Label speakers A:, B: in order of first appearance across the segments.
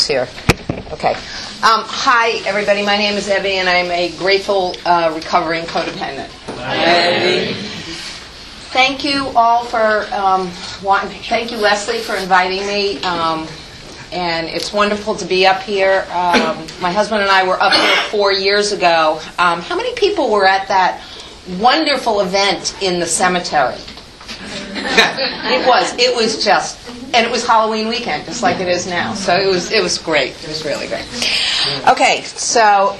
A: here. Okay. Hi, everybody. My name is Evie, and I'm a grateful, recovering codependent. Hi. Thank you all for, thank you, Leslie, for inviting me. And it's wonderful to be up here. My husband and I were up here 4 years ago. How many people were at that wonderful event in the cemetery? It was just, and it was Halloween weekend, just like it is now. So it was great. It was really great. Okay, so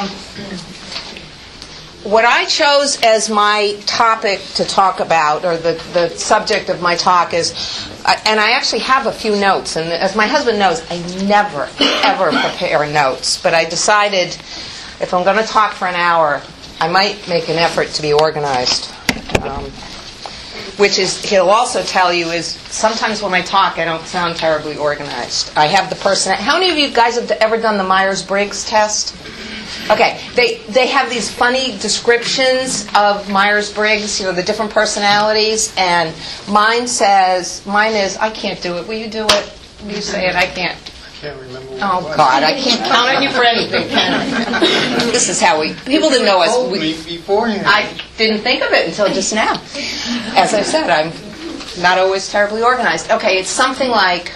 A: what I chose as my topic to talk about, or the subject of my talk is, and I actually have a few notes, and as my husband knows, I never, ever prepare notes, but I decided if I'm going to talk for an hour, I might make an effort to be organized. Which is, he'll also tell you, is sometimes when I talk, I don't sound terribly organized. I have the person. How many of you guys have ever done the Myers-Briggs test? Okay, they have these funny descriptions of Myers-Briggs, the different personalities, and mine is, I can't do it. Will you do it? Will you say it? I can't.
B: I can't remember.
A: Oh, God, I can't count on you for anything, can I? This is how people didn't know us.
B: Told me beforehand.
A: I didn't think of it until just now. As I said, I'm not always terribly organized. Okay, it's something like,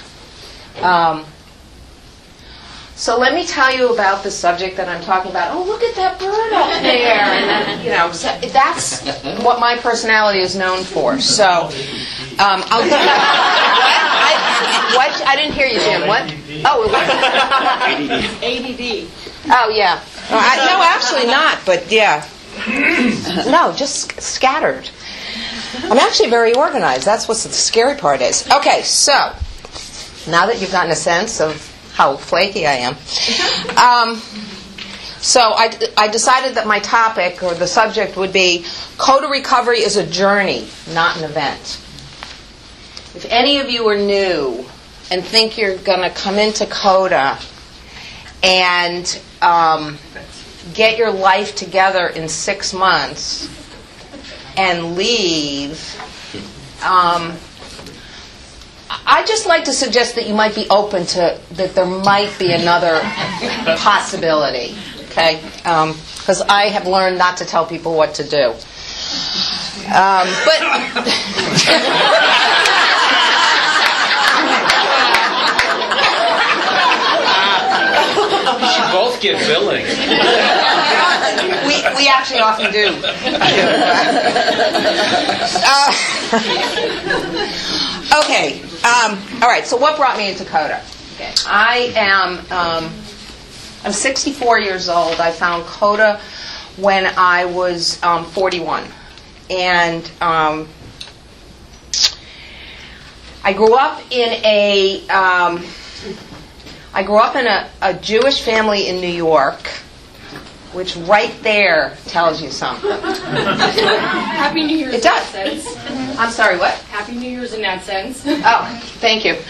A: so let me tell you about the subject that I'm talking about. Oh, look at that bird up there. And then, so that's what my personality is known for. So, I'll give you, what? I didn't hear you, Jim. What? Oh,
C: ADD.
A: Oh, yeah. No, actually not, but yeah. No, just scattered. I'm actually very organized. That's what the scary part is. Okay, so now that you've gotten a sense of how flaky I am, so I decided that my topic, or the subject, would be CODA recovery is a journey, not an event. If any of you are new and think you're going to come into CODA and get your life together in 6 months and leave, I'd just like to suggest that you might be open to that there might be another possibility, okay? Because I have learned not to tell people what to do.
D: We should both get billing.
A: We actually often do. Okay. All right. So what brought me into CODA? Okay. I'm 64 years old. I found CODA when I was 41, and I grew up in a Jewish family in New York, which right there tells you something.
C: Happy New Year's.
A: It does.
C: In that sense.
A: I'm sorry, what?
C: Happy New Year's in that sense.
A: Oh, thank you.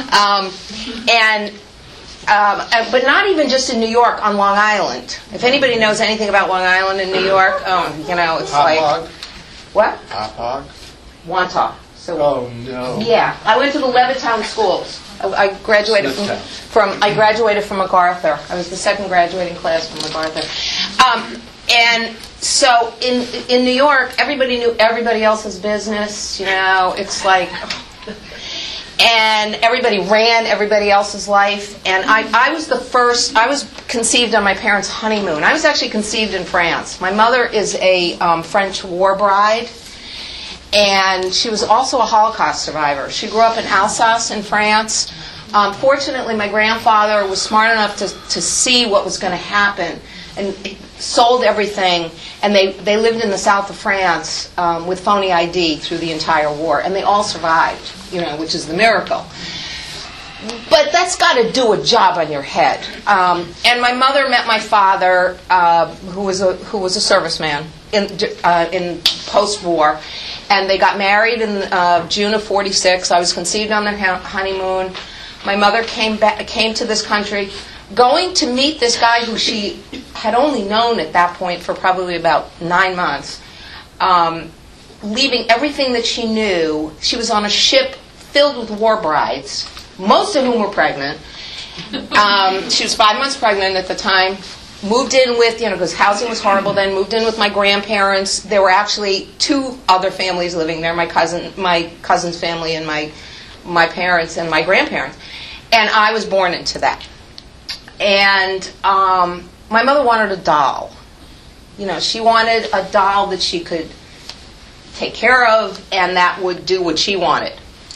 A: But not even just in New York, on Long Island. If anybody knows anything about Long Island in New York, it's like...
B: Hog.
A: What?
B: Hog.
A: Wantagh. So,
B: Oh, no.
A: yeah, I went to the Levittown schools. I graduated from MacArthur. I was the second graduating class from MacArthur. And so in New York, everybody knew everybody else's business. It's like, and everybody ran everybody else's life. And I was the first. I was conceived on my parents' honeymoon. I was actually conceived in France. My mother is a French war bride. And she was also a Holocaust survivor. She grew up in Alsace in France. Fortunately, my grandfather was smart enough to see what was going to happen and sold everything. And they lived in the south of France with phony ID through the entire war. And they all survived, which is the miracle. But that's got to do a job on your head. And my mother met my father, who was a serviceman in post-war. And they got married in June of '46. I was conceived on their honeymoon. My mother came to this country, going to meet this guy who she had only known at that point for probably about 9 months, leaving everything that she knew. She was on a ship filled with war brides, most of whom were pregnant, She was 5 months pregnant at the time. Moved in with, because housing was horrible then, moved in with my grandparents. There were actually 2 other families living there, my cousin's family and my parents and my grandparents. And I was born into that. And my mother wanted a doll. She wanted a doll that she could take care of and that would do what she wanted.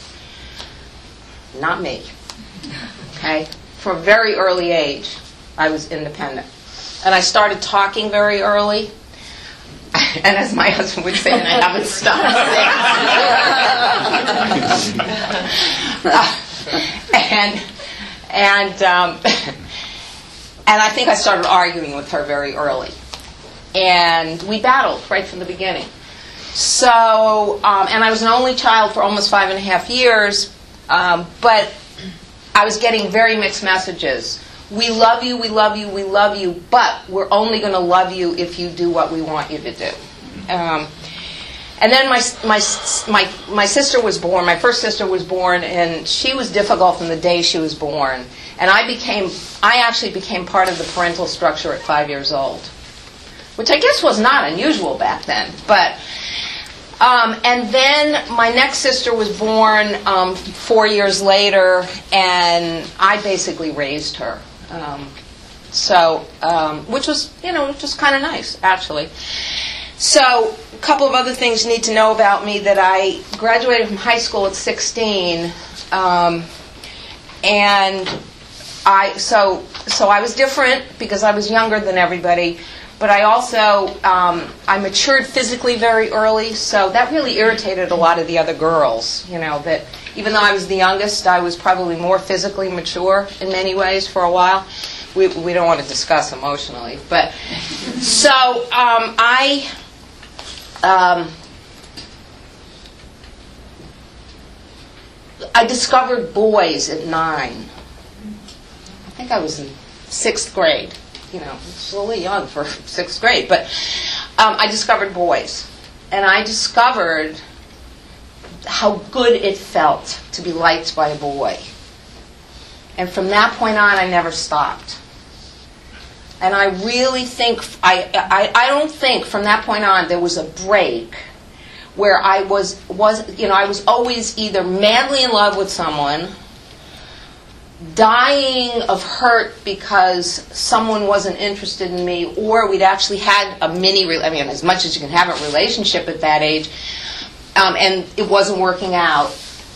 A: Not me. Okay? From a very early age, I was independent. And I started talking very early. And as my husband would say, and I haven't stopped and I think I started arguing with her very early. And we battled right from the beginning. So, and I was an only child for almost 5.5 years, but I was getting very mixed messages. We love you, we love you, we love you, but we're only going to love you if you do what we want you to do. And then my sister was born, my first sister was born, and she was difficult from the day she was born. And I actually became part of the parental structure at 5 years old, which I guess was not unusual back then. But and then my next sister was born 4 years later, and I basically raised her. Which was, just kind of nice, actually. So, a couple of other things you need to know about me: that I graduated from high school at 16, and I was different because I was younger than everybody. But I also, I matured physically very early, so that really irritated a lot of the other girls, that even though I was the youngest, I was probably more physically mature in many ways for a while. We don't want to discuss emotionally. But, so, I discovered boys at 9. I think I was in 6th grade. It's a little young for 6th grade, but I discovered boys. And I discovered how good it felt to be liked by a boy. And from that point on, I never stopped. And I really think, I don't think from that point on there was a break where I was always either madly in love with someone, dying of hurt because someone wasn't interested in me, or we'd actually had a as much as you can have a relationship at that age, and it wasn't working out,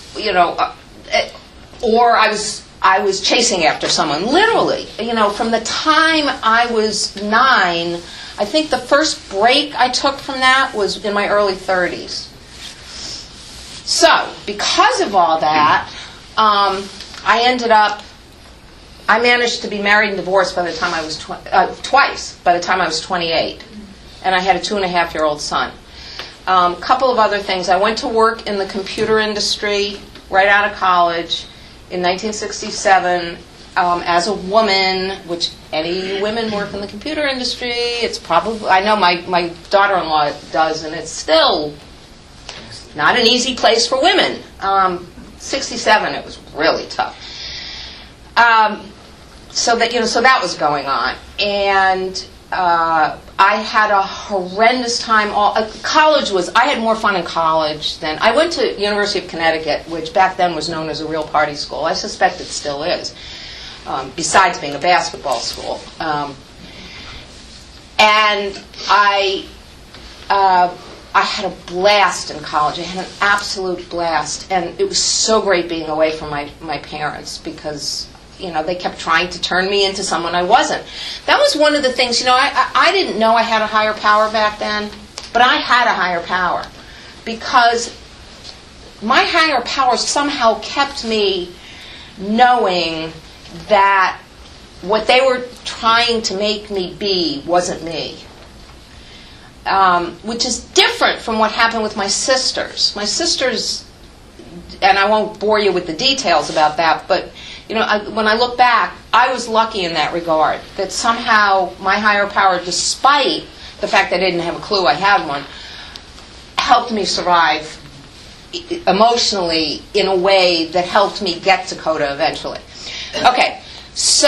A: or I was chasing after someone, literally. From the time I was 9, I think the first break I took from that was in my early 30s. So, because of all that, I managed to be married and divorced by the time I was twice, by the time I was 28. And I had a 2.5-year-old son. Couple of other things. I went to work in the computer industry right out of college in 1967 as a woman, which any women work in the computer industry. It's probably, I know my daughter-in-law does, and it's still not an easy place for women. 67, it was really tough. So that was going on, and I had a horrendous time. I had more fun in college than I went to University of Connecticut, which back then was known as a real party school. I suspect it still is, besides being a basketball school. And I had a blast in college. I had an absolute blast, and it was so great being away from my parents because they kept trying to turn me into someone I wasn't. That was one of the things, I didn't know I had a higher power back then, but I had a higher power because my higher power somehow kept me knowing that what they were trying to make me be wasn't me. Which is different from what happened with my sisters. My sisters, and I won't bore you with the details about that, but when I look back, I was lucky in that regard, that somehow my higher power, despite the fact that I didn't have a clue I had one, helped me survive emotionally in a way that helped me get to CODA eventually. Okay, So,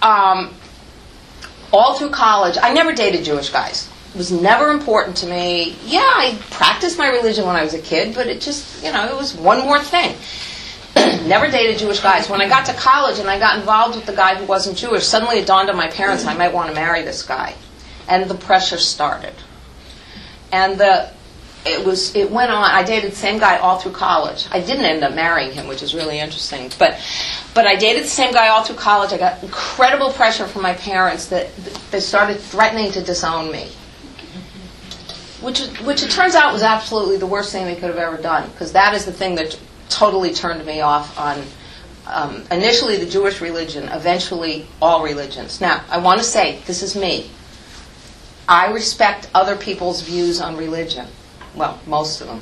A: all through college, I never dated Jewish guys. It was never important to me. Yeah, I practiced my religion when I was a kid, but it just, it was one more thing. Never dated Jewish guys. When I got to college and I got involved with the guy who wasn't Jewish, suddenly it dawned on my parents I might want to marry this guy. And the pressure started. And it went on. I dated the same guy all through college. I didn't end up marrying him, which is really interesting. But I dated the same guy all through college. I got incredible pressure from my parents that they started threatening to disown me. Which it turns out was absolutely the worst thing they could have ever done, because that is the thing that totally turned me off on initially the Jewish religion, eventually all religions. Now, I want to say, this is me. I respect other people's views on religion. Well, most of them.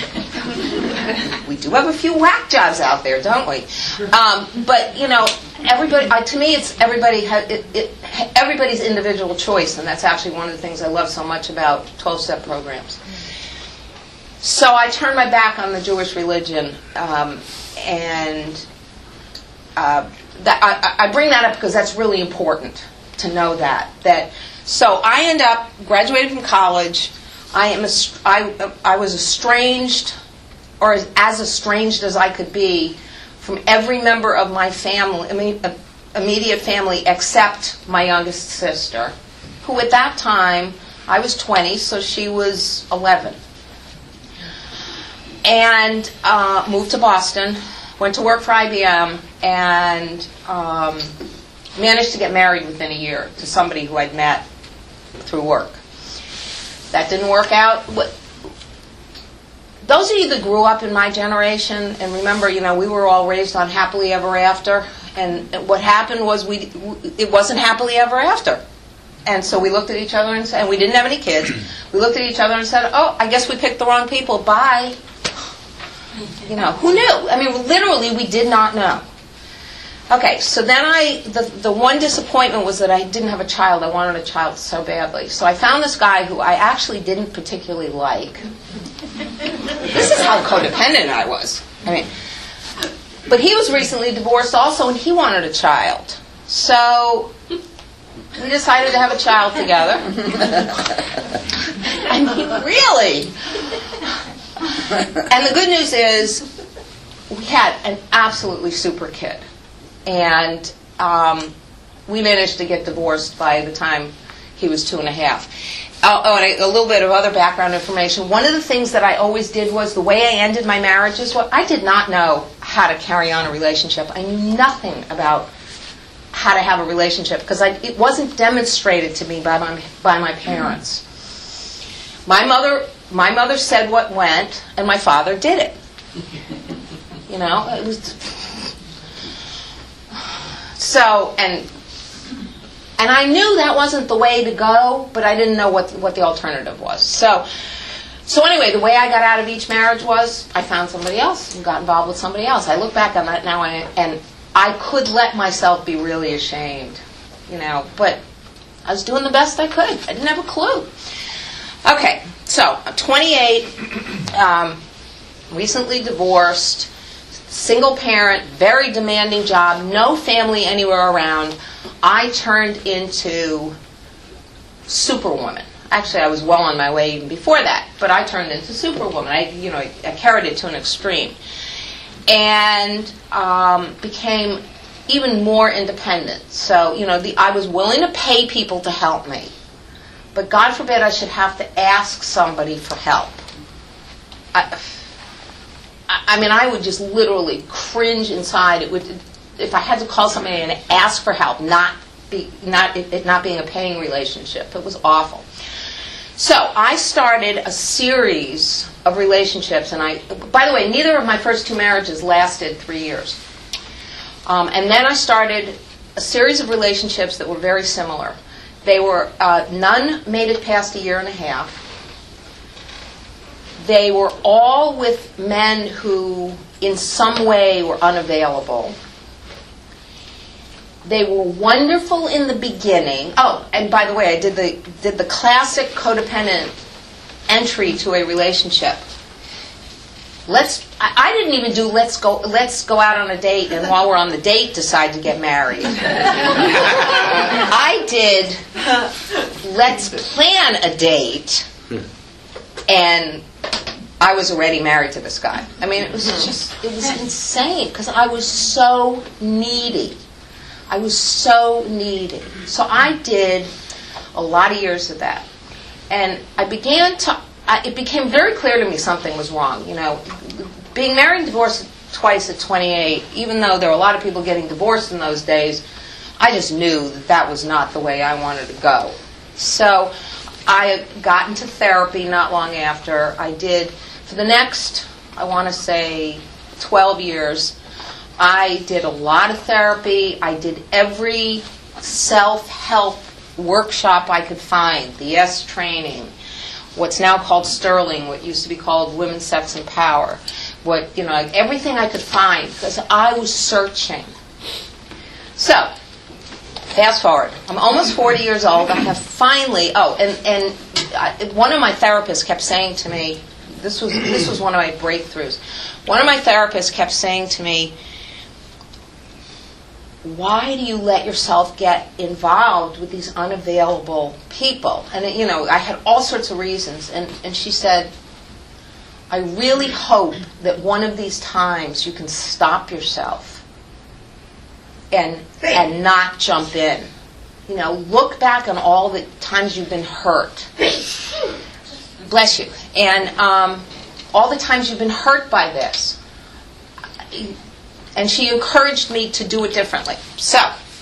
A: We do have a few whack jobs out there, don't we? But everybody. To me, it's everybody's individual choice, and that's actually one of the things I love so much about 12-step programs. So I turned my back on the Jewish religion, and I bring that up because that's really important to know that. So I end up graduating from college. I was estranged, or as estranged as I could be, from every member of my family, immediate family, except my youngest sister, who at that time, I was 20, so she was 11. And moved to Boston, went to work for IBM, and managed to get married within a year to somebody who I'd met through work. That didn't work out. Those of you that grew up in my generation, and remember, we were all raised on happily ever after, and what happened was it wasn't happily ever after. And so we looked at each other and said, and we didn't have any kids, we looked at each other and said, oh, I guess we picked the wrong people, bye. Who knew? I mean, literally, we did not know. Okay, so then the one disappointment was that I didn't have a child. I wanted a child so badly. So I found this guy who I actually didn't particularly like. This is how codependent I was. But he was recently divorced also, and he wanted a child. So we decided to have a child together. Really. And the good news is we had an absolutely super kid. And we managed to get divorced by the time he was 2.5. And a little bit of other background information. One of the things that I always did was the way I ended my marriages. I did not know how to carry on a relationship. I knew nothing about how to have a relationship because it wasn't demonstrated to me by my parents. My mother said what went, and my father did it. It was. So, and I knew that wasn't the way to go, but I didn't know what the alternative was. So anyway, the way I got out of each marriage was I found somebody else and got involved with somebody else. I look back on that now, and I could let myself be really ashamed, but I was doing the best I could. I didn't have a clue. Okay, so I'm 28, recently divorced, single parent, very demanding job, no family anywhere around. I turned into Superwoman. Actually, I was well on my way even before that, but I turned into Superwoman. I carried it to an extreme, and became even more independent. So, I was willing to pay people to help me, but God forbid I should have to ask somebody for help. I would just literally cringe inside. It would, if I had to call somebody and ask for help, it not being a paying relationship. It was awful. So I started a series of relationships, and by the way, neither of my first 2 marriages lasted 3 years. And then I started a series of relationships that were very similar. They were, none made it past 1.5 years. They were all with men who, in some way, were unavailable. They were wonderful in the beginning. Oh, and by the way, I did the classic codependent entry to a relationship. I didn't even do let's go out on a date, and while we're on the date, decide to get married. I did let's plan a date, and I was already married to this guy. I mean, it was insane, because I was so needy. So I did a lot of years of that. And it became very clear to me something was wrong. You know, being married and divorced twice at 28, even though there were a lot of people getting divorced in those days, I just knew that was not the way I wanted to go. So I got into therapy not long after. I did, for the next, I want to say, 12 years, I did a lot of therapy. I did every self-help workshop I could find, the Yes training, what's now called Sterling, what used to be called Women's Sex and Power, everything I could find, because I was searching. So, fast forward. I'm almost 40 years old. I have finally, one of my therapists kept saying to me, this was one of my breakthroughs. One of my therapists kept saying to me, why do you let yourself get involved with these unavailable people? And, I had all sorts of reasons. And she said, I really hope that one of these times you can stop yourself and not jump in. Look back on all the times you've been hurt. Bless you. And all the times you've been hurt by this. And she encouraged me to do it differently. So,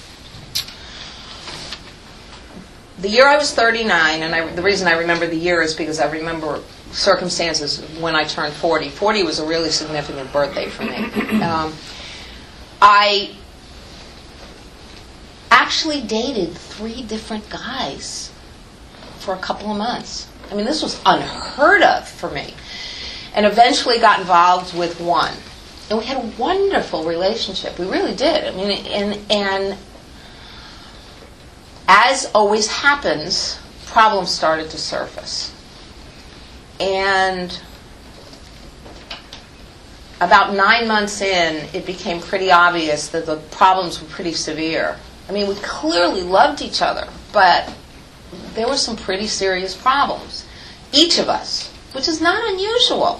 A: the year I was 39, and the reason I remember the year is because I remember circumstances when I turned 40. 40 was a really significant birthday for me. I actually dated 3 different guys for a couple of months. I mean, this was unheard of for me. And eventually got involved with one. And we had a wonderful relationship. We really did. I mean, and as always happens, problems started to surface. And about 9 months in, it became pretty obvious that the problems were pretty severe. I mean, we clearly loved each other, but there were some pretty serious problems. Each of us, which is not unusual.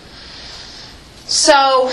A: So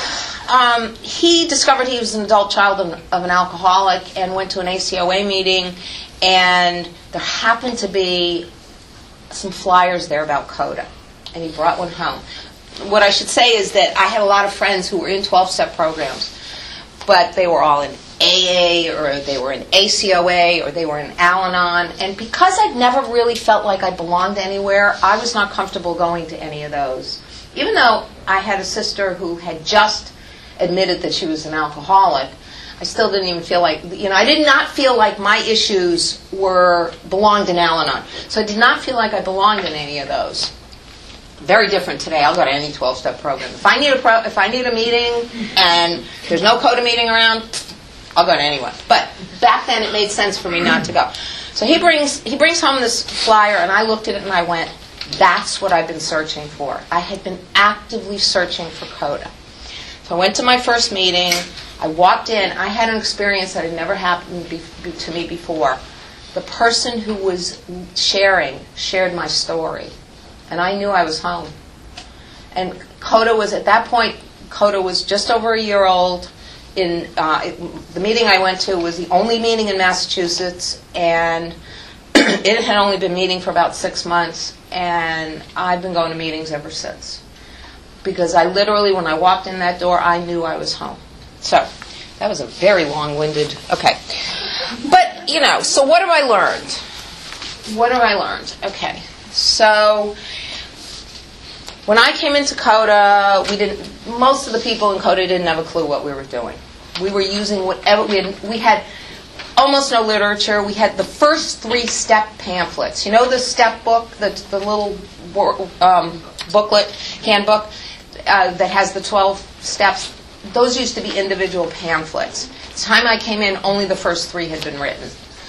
A: he discovered he was an adult child of an alcoholic and went to an ACOA meeting, and there happened to be some flyers there about CODA, and he brought one home. What I should say is that I had a lot of friends who were in 12-step programs, but they were all in AA, or they were in ACOA, or they were in Al-Anon, and because I'd never really felt like I belonged anywhere, I was not comfortable going to any of those. Even though I had a sister who had just admitted that she was an alcoholic, I still didn't even feel like, I did not feel like my issues belonged in Al-Anon. So I did not feel like I belonged in any of those. Very different today. I'll go to any 12-step program. If I need a meeting and there's no CODA meeting around, I'll go to anyone. But back then it made sense for me not to go. So he brings home this flyer, and I looked at it and I went, that's what I've been searching for. I had been actively searching for CODA. So I went to my first meeting. I walked in. I had an experience that had never happened to me before. The person who was shared my story. And I knew I was home. And CODA was, at that point, CODA was just over a year old. The meeting I went to was the only meeting in Massachusetts, and it had only been meeting for about 6 months, and I've been going to meetings ever since. Because I literally, when I walked in that door, I knew I was home. So, that was a very long-winded, okay. But, so what have I learned? Okay, so when I came into CODA, most of the people in CODA didn't have a clue what we were doing. We were using whatever, we had almost no literature. We had the first 3 step pamphlets. You know the step book, the little booklet, handbook, that has the 12 steps? Those used to be individual pamphlets. The time I came in, only the first 3 had been written.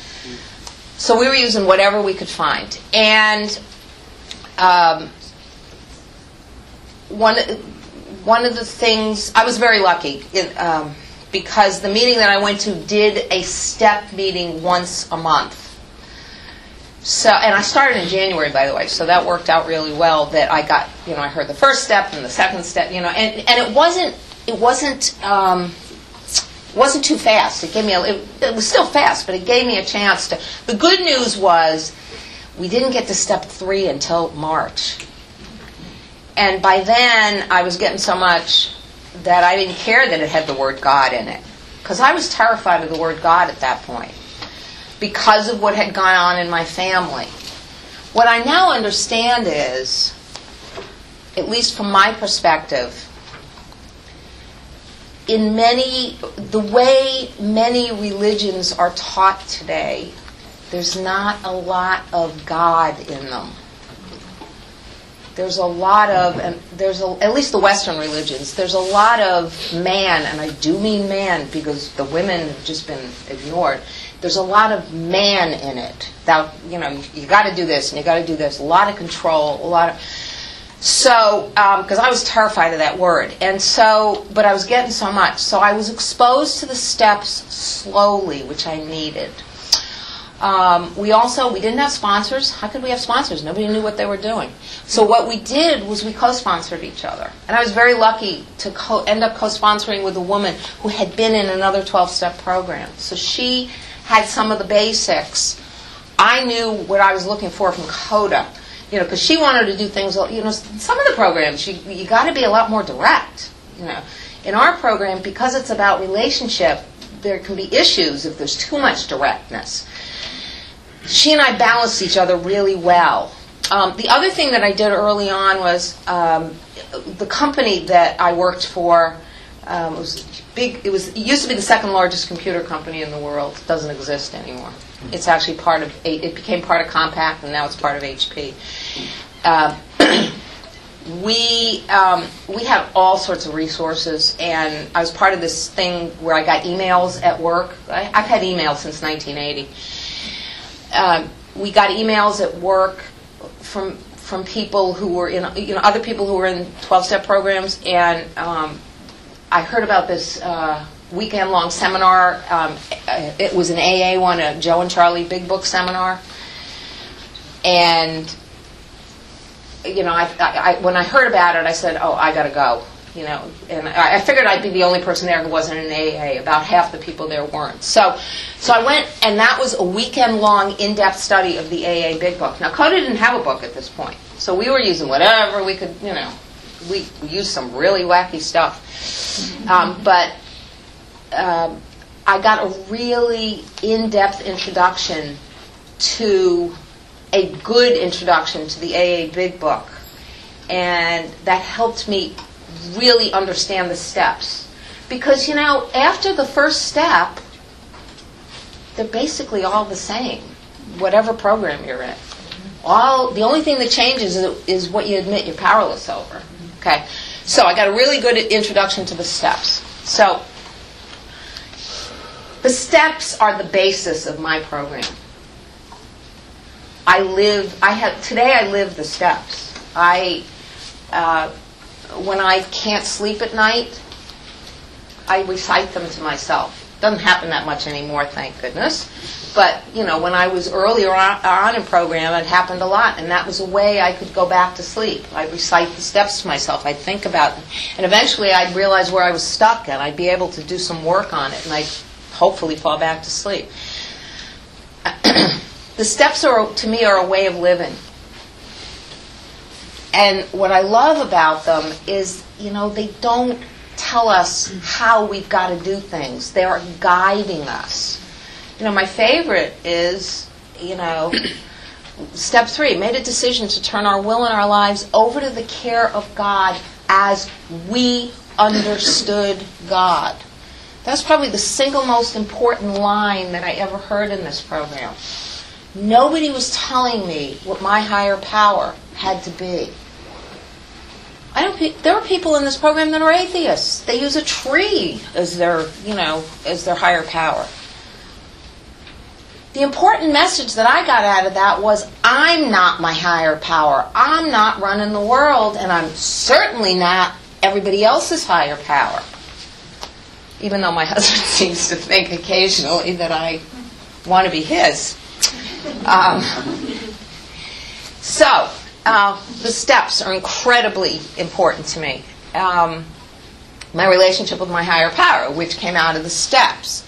A: So we were using whatever we could find. And one of the things, I was very lucky because the meeting that I went to did a step meeting once a month. So, and I started in January, by the way, so that worked out really well. That I got, I heard the first step and the second step, and it wasn't too fast. It gave me it was still fast, but it gave me a chance to. The good news was we didn't get to step 3 until March, and by then I was getting so much that I didn't care that it had the word God in it, because I was terrified of the word God at that point, because of what had gone on in my family. What I now understand is, at least from my perspective, the way many religions are taught today, there's not a lot of God in them. There's a lot of, at least the Western religions, there's a lot of man, and I do mean man because the women have just been ignored. There's a lot of man in it. That, you got to do this and you got to do this. A lot of control, So, because I was terrified of that word. And so, but I was getting so much. So I was exposed to the steps slowly, which I needed. We didn't have sponsors. How could we have sponsors? Nobody knew what they were doing. So what we did was we co-sponsored each other. And I was very lucky to end up co-sponsoring with a woman who had been in another 12-step program. So she had some of the basics. I knew what I was looking for from Coda. Because she wanted to do things, some of the programs, you got to be a lot more direct. In our program, because it's about relationship, there can be issues if there's too much directness. She and I balanced each other really well. The other thing that I did early on was the company that I worked for was big. It used to be the second largest computer company in the world. It doesn't exist anymore. It's actually it became part of Compaq, and now it's part of HP. We had all sorts of resources, and I was part of this thing where I got emails at work. I've had emails since 1980. We got emails at work from people who were in, other people who were in 12-step programs, and I heard about this weekend-long seminar. It was an AA one, a Joe and Charlie Big Book seminar. And, when I heard about it, I said, oh, I got to go. And I figured I'd be the only person there who wasn't in AA. About half the people there weren't. So I went, and that was a weekend-long in-depth study of the AA Big Book. Now, Coda didn't have a book at this point, so we were using whatever we could, we used some really wacky stuff. But I got a really in-depth introduction to a good introduction to the AA Big Book. And that helped me really understand the steps. Because, after the first step, they're basically all the same, whatever program you're in. The only thing that changes is what you admit you're powerless over. Okay? So I got a really good introduction to the steps. So the steps are the basis of my program. Today I live the steps. When I can't sleep at night, I recite them to myself. Doesn't happen that much anymore, thank goodness. But, when I was earlier on in program, it happened a lot, and that was a way I could go back to sleep. I'd recite the steps to myself. I'd think about them. And eventually I'd realize where I was stuck, and I'd be able to do some work on it, and I'd hopefully fall back to sleep. The steps, to me, are a way of living. And what I love about them is, they don't tell us how we've got to do things. They are guiding us. My favorite is, step 3, made a decision to turn our will and our lives over to the care of God as we understood God. That's probably the single most important line that I ever heard in this program. Nobody was telling me what my higher power had to be. There are people in this program that are atheists. They use a tree as their higher power. The important message that I got out of that was, I'm not my higher power. I'm not running the world, and I'm certainly not everybody else's higher power. Even though my husband seems to think occasionally that I want to be his. So, the steps are incredibly important to me. My relationship with my higher power, which came out of the steps.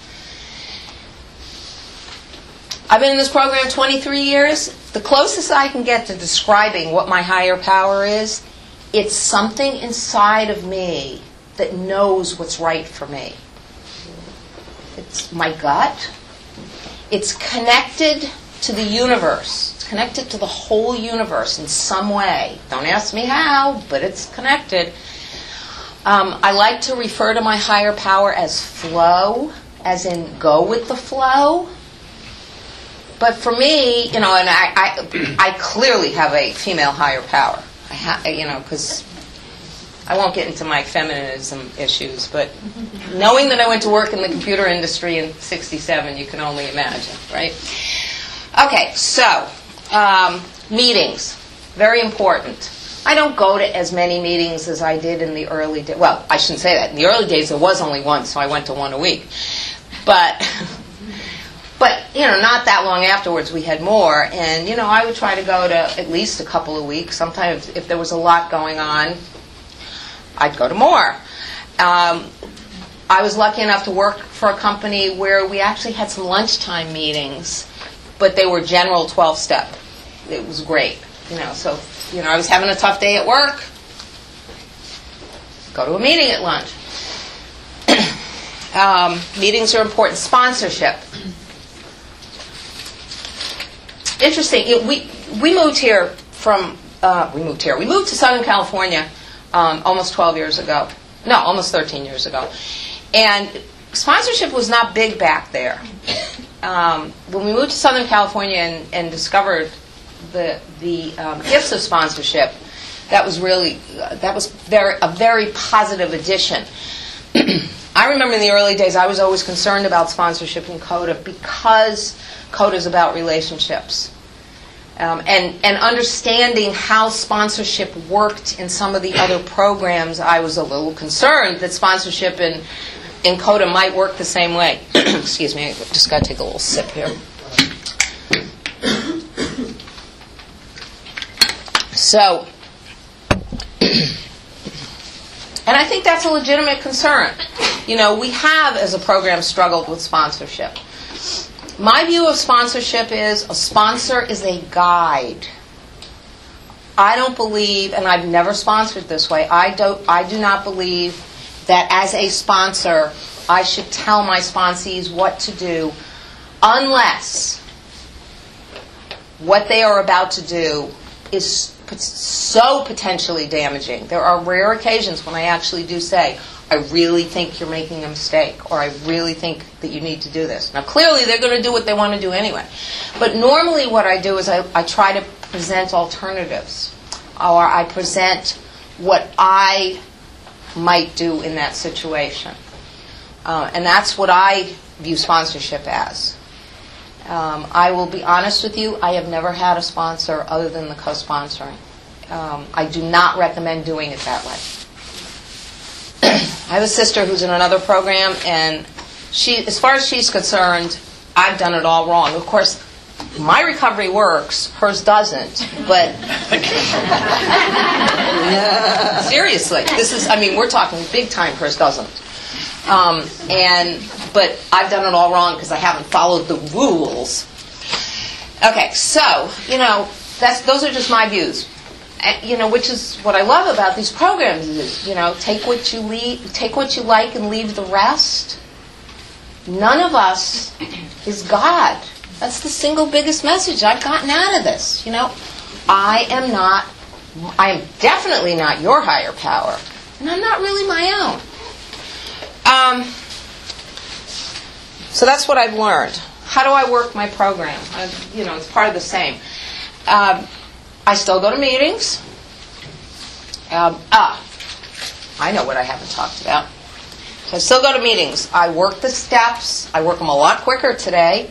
A: I've been in this program 23 years. The closest I can get to describing what my higher power is, it's something inside of me that knows what's right for me. It's my gut. It's connected to the universe. It's connected to the whole universe in some way. Don't ask me how, but it's connected. I like to refer to my higher power as flow, as in go with the flow. But for me, and I clearly have a female higher power. Because I won't get into my feminism issues, but knowing that I went to work in the computer industry in '67, you can only imagine, right? Okay, so meetings, very important. I don't go to as many meetings as I did in the early days. Well, I shouldn't say that. In the early days, there was only one, so I went to one a week. But not that long afterwards, we had more. And, I would try to go to at least a couple a week. Sometimes, if there was a lot going on, I'd go to more. I was lucky enough to work for a company where we actually had some lunchtime meetings, but they were general 12-step. It was great. So, I was having a tough day at work, go to a meeting at lunch. Meetings are important. Sponsorship. Interesting. We moved here from. We moved to Southern California almost 12 years ago. No, almost 13 years ago. And sponsorship was not big back there. When we moved to Southern California and discovered the gifts of sponsorship, that was a very positive addition. I remember in the early days, I was always concerned about sponsorship in CODA because CODA is about relationships. And understanding how sponsorship worked in some of the other programs, I was a little concerned that sponsorship in CODA might work the same way. Excuse me, I just got to take a little sip here. So, and I think that's a legitimate concern. We have, as a program, struggled with sponsorship. My view of sponsorship is a sponsor is a guide. I don't believe, and I've never sponsored this way, I do not believe that as a sponsor I should tell my sponsees what to do unless what they are about to do is so potentially damaging. There are rare occasions when I actually do say, I really think you're making a mistake, or I really think that you need to do this. Now, clearly, they're going to do what they want to do anyway. But normally what I do is I try to present alternatives, or I present what I might do in that situation. And that's what I view sponsorship as. I will be honest with you, I have never had a sponsor other than the co-sponsoring. I do not recommend doing it that way. I have a sister who's in another program, and she, as far as she's concerned, I've done it all wrong. Of course, my recovery works, hers doesn't, but seriously, we're talking big time, hers doesn't. But I've done it all wrong because I haven't followed the rules. Okay, so, those are just my views. Which is what I love about these programs is, take what you like and leave the rest. None of us is God. That's the single biggest message I've gotten out of this. I am definitely not your higher power, and I'm not really my own. So that's what I've learned. How do I work my program? It's part of the same. I still go to meetings. I know what I haven't talked about. So I still go to meetings. I work the steps. I work them a lot quicker today.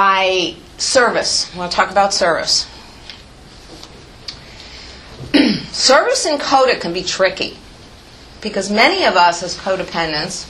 A: Service. I want to talk about service. Service in CODA can be tricky because many of us as codependents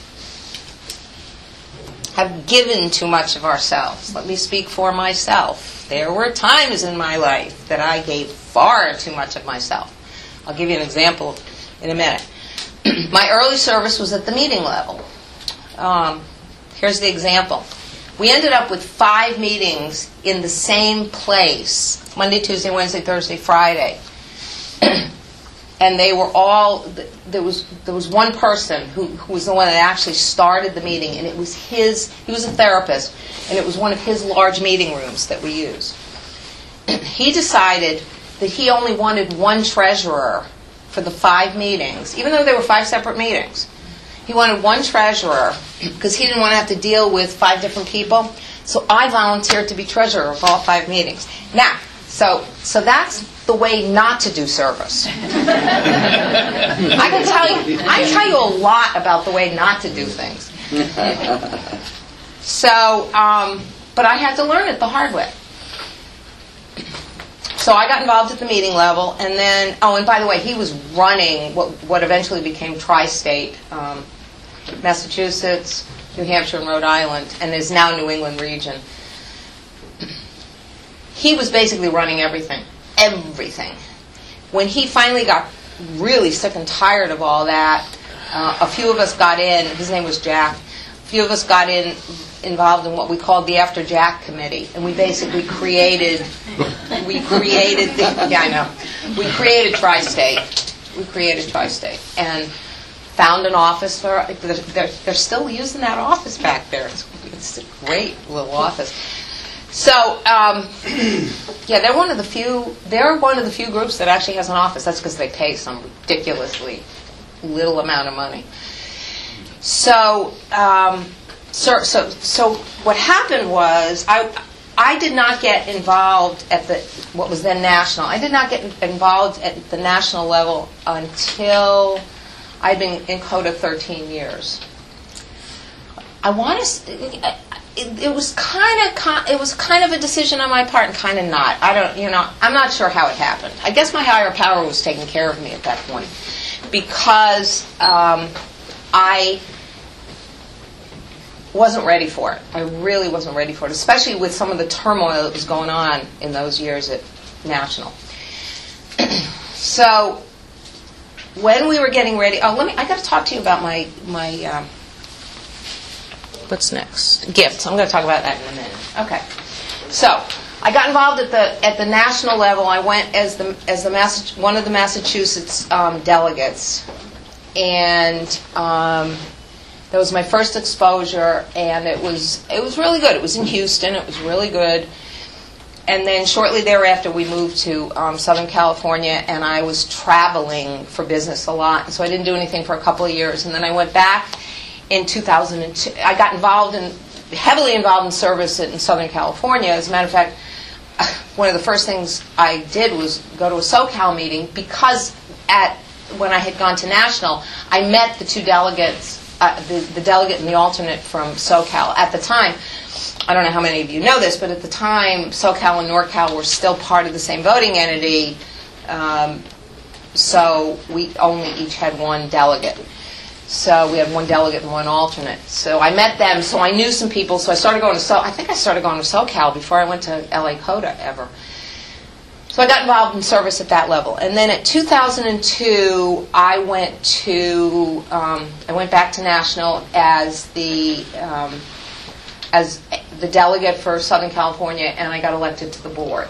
A: have given too much of ourselves. Let me speak for myself. There were times in my life that I gave far too much of myself. I'll give you an example in a minute. My early service was at the meeting level. Here's the example. We ended up with 5 meetings in the same place, Monday, Tuesday, Wednesday, Thursday, Friday. And they were all, there was one person who was the one that actually started the meeting, and it was he was a therapist, and it was one of his large meeting rooms that we use. He decided that he only wanted one treasurer for the 5 meetings, even though there were 5 separate meetings. He wanted one treasurer because he didn't want to have to deal with 5 different people. So I volunteered to be treasurer of all 5 meetings. Now, so that's the way not to do service. I can tell you a lot about the way not to do things. So, but I had to learn it the hard way. So I got involved at the meeting level, and then, and by the way, he was running what eventually became Tri-State, Massachusetts, New Hampshire, and Rhode Island, and is now New England region. He was basically running everything. When he finally got really sick and tired of all that, a few of us got in. His name was Jack. A few of us got involved in what we called the After Jack Committee, and we basically created Tri-State. We created Tri-State and found an office for. They're still using that office back there. It's a great little office. So, they're one of the few groups that actually has an office. That's because they pay some ridiculously little amount of money. So what happened was I did not get involved at what was then national. I did not get involved at the national level until I'd been in CODA 13 years. It was kind of a decision on my part and kind of not. I'm not sure how it happened. I guess my higher power was taking care of me at that point because I wasn't ready for it. I really wasn't ready for it, especially with some of the turmoil that was going on in those years at National. So when we were getting ready, I got to talk to you about my what's next? Gifts. I'm going to talk about that in a minute. Okay. So I got involved at the national level. I went as one of the Massachusetts delegates, and that was my first exposure, and it was really good. It was in Houston. It was really good. And then shortly thereafter, we moved to Southern California, and I was traveling for business a lot, and so I didn't do anything for a couple of years. And then I went back in 2002. I got heavily involved in service in Southern California. As a matter of fact, one of the first things I did was go to a SoCal meeting because when I had gone to National, I met the 2 delegates, the delegate and the alternate from SoCal. At the time, I don't know how many of you know this, but at the time, SoCal and NorCal were still part of the same voting entity, so we only each had 1 delegate. So we had 1 delegate and 1 alternate. So I met them, so I knew some people, so I started going to I think I started going to SoCal before I went to LA CODA ever. So I got involved in service at that level. And then at 2002, I went back to National as the delegate for Southern California, and I got elected to the board.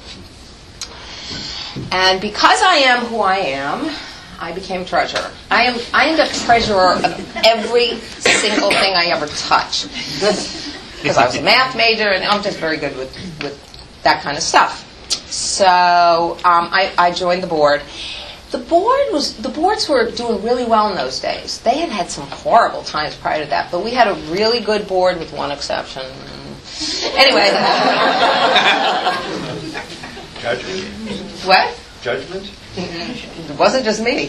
A: And because I am who I am, I became treasurer. I ended up treasurer of every single thing I ever touched. Because I was a math major, and I'm just very good with that kind of stuff. So I joined the board. The boards were doing really well in those days. They had some horrible times prior to that, but we had a really good board with one exception. Anyway.
B: Judgment?
A: What?
B: Judgment?
A: It wasn't just me.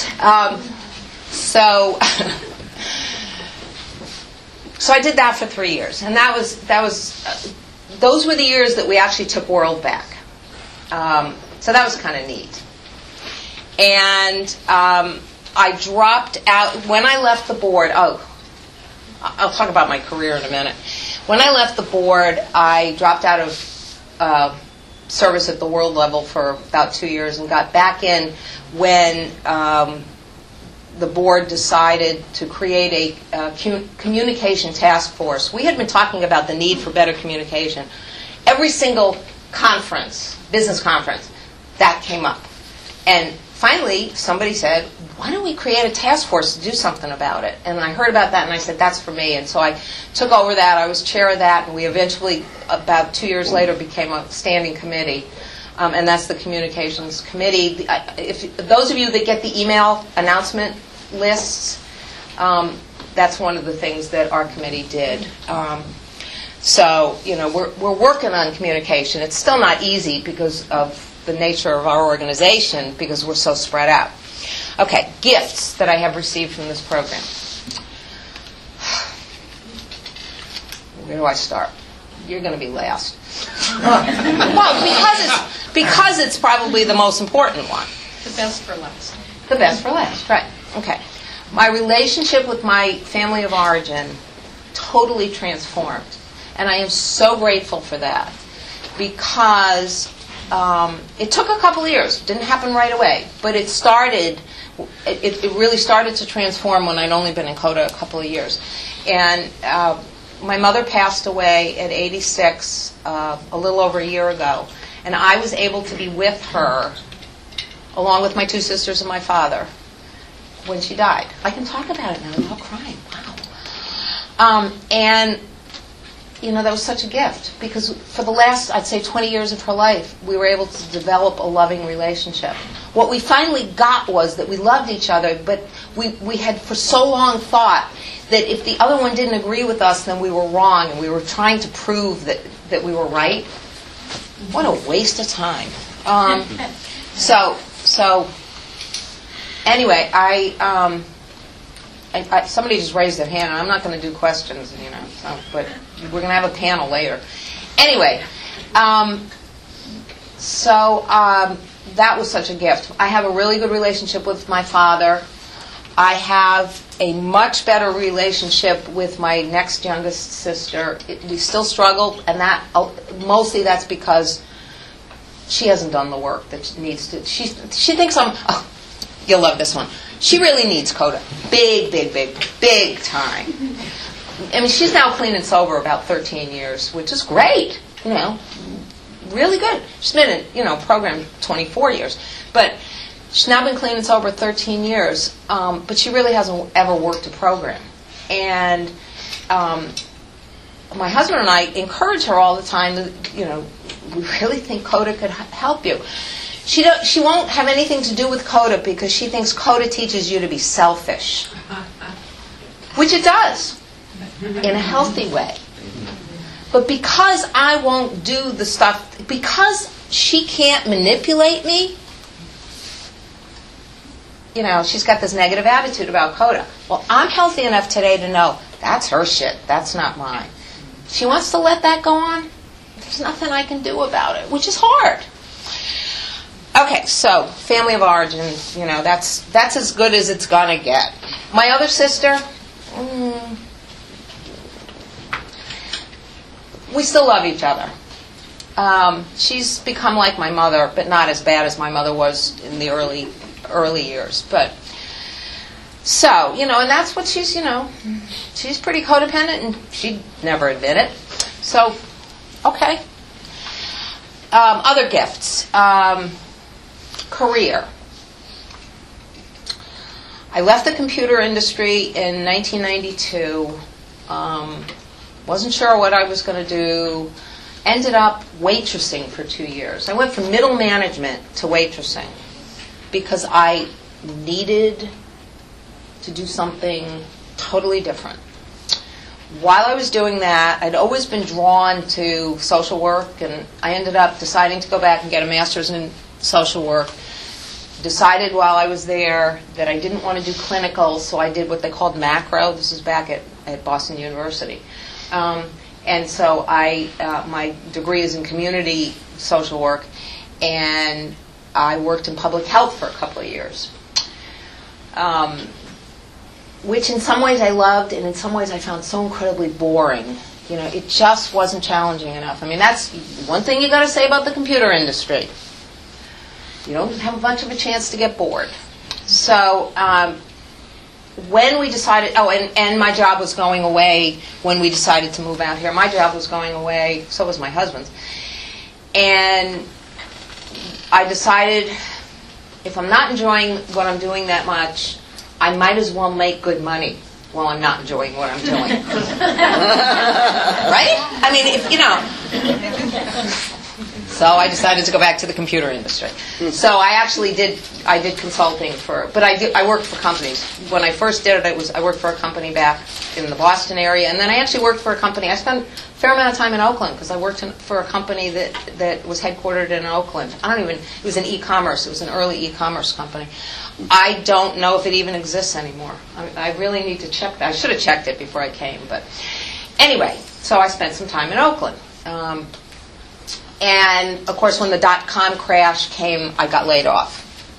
A: So I did that for 3 years, and those were the years that we actually took World back. So that was kind of neat. And I dropped out. When I left the board, I'll talk about my career in a minute. When I left the board, I dropped out of service at the world level for about 2 years and got back in when the board decided to create a communication task force. We had been talking about the need for better communication. Every single conference, business conference, that came up. And finally, somebody said, why don't we create a task force to do something about it? And I heard about that, and I said, that's for me. And so I took over that. I was chair of that, and we eventually, about 2 years later, became a standing committee. And that's the Communications Committee. If those of you that get the email announcement lists, that's one of the things that our committee did. So, we're working on communication. It's still not easy because of the nature of our organization, because we're so spread out. Okay, gifts that I have received from this program. Where do I start? You're going to be last. Well, because it's probably the most important one.
C: The best for last.
A: The best for last, right. Okay. My relationship with my family of origin totally transformed. And I am so grateful for that, because it took a couple of years. It didn't happen right away. But it really started to transform when I'd only been in CODA a couple of years. And my mother passed away at 86 a little over a year ago. And I was able to be with her, along with my two sisters and my father, when she died. I can talk about it now without crying. Wow. And that was such a gift, because for the last, I'd say, 20 years of her life, we were able to develop a loving relationship. What we finally got was that we loved each other, but we had for so long thought that if the other one didn't agree with us, then we were wrong, and we were trying to prove that we were right. What a waste of time. So anyway, somebody just raised their hand, and I'm not going to do questions, but we're going to have a panel later. Anyway, that was such a gift. I have a really good relationship with my father. I have a much better relationship with my next youngest sister. We still struggle, and mostly that's because she hasn't done the work that she needs to. She thinks you'll love this one. She really needs CODA. Big time. I mean, she's now clean and sober about 13 years, which is great. Really good. She's been in, program 24 years. But she's now been clean and sober 13 years. But she really hasn't ever worked a program. And my husband and I encourage her all the time that, we really think CODA could help you. She won't have anything to do with CODA because she thinks CODA teaches you to be selfish. Which it does, in a healthy way. But because I won't do the stuff, because she can't manipulate me, she's got this negative attitude about CODA. Well, I'm healthy enough today to know that's her shit, that's not mine. She wants to let that go on, there's nothing I can do about it, which is hard. Okay, so family of origin, that's as good as it's gonna get. My other sister, we still love each other. She's become like my mother, but not as bad as my mother was in the early years. But so, and that's what she's pretty codependent, and she'd never admit it. So, okay. Other gifts. Career. I left the computer industry in 1992. Wasn't sure what I was going to do. Ended up waitressing for 2 years. I went from middle management to waitressing because I needed to do something totally different. While I was doing that, I'd always been drawn to social work, and I ended up deciding to go back and get a master's in social work. Decided while I was there that I didn't want to do clinical, so I did what they called macro. This is back at Boston University. And so my degree is in community social work, and I worked in public health for a couple of years, which in some ways I loved, and in some ways I found so incredibly boring. It just wasn't challenging enough. I mean, that's one thing you got to say about the computer industry. You don't have much of a chance to get bored. So when we decided, and my job was going away when we decided to move out here. My job was going away, so was my husband's. And I decided, if I'm not enjoying what I'm doing that much, I might as well make good money while I'm not enjoying what I'm doing. Right? I mean, So I decided to go back to the computer industry. So I did consulting but I worked for companies. When I first did it, I worked for a company back in the Boston area, and then I actually worked for a company. I spent a fair amount of time in Oakland because I worked for a company that was headquartered in Oakland. It was an e-commerce. It was an early e-commerce company. I don't know if it even exists anymore. I really need to check that. I should have checked it before I came, but anyway, so I spent some time in Oakland. And, of course, when the dot-com crash came, I got laid off.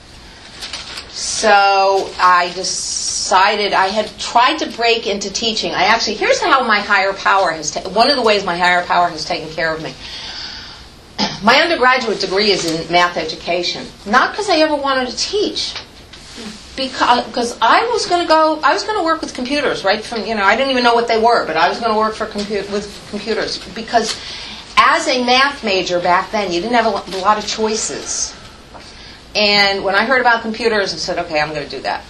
A: So I decided I had tried to break into teaching. Here's how my higher power one of the ways my higher power has taken care of me. My undergraduate degree is in math education. Not because I ever wanted to teach. Because I was going to work with computers, right from, I didn't even know what they were, but I was going to work with computers. Because as a math major back then, you didn't have a lot of choices. And when I heard about computers, I said, okay, I'm going to do that.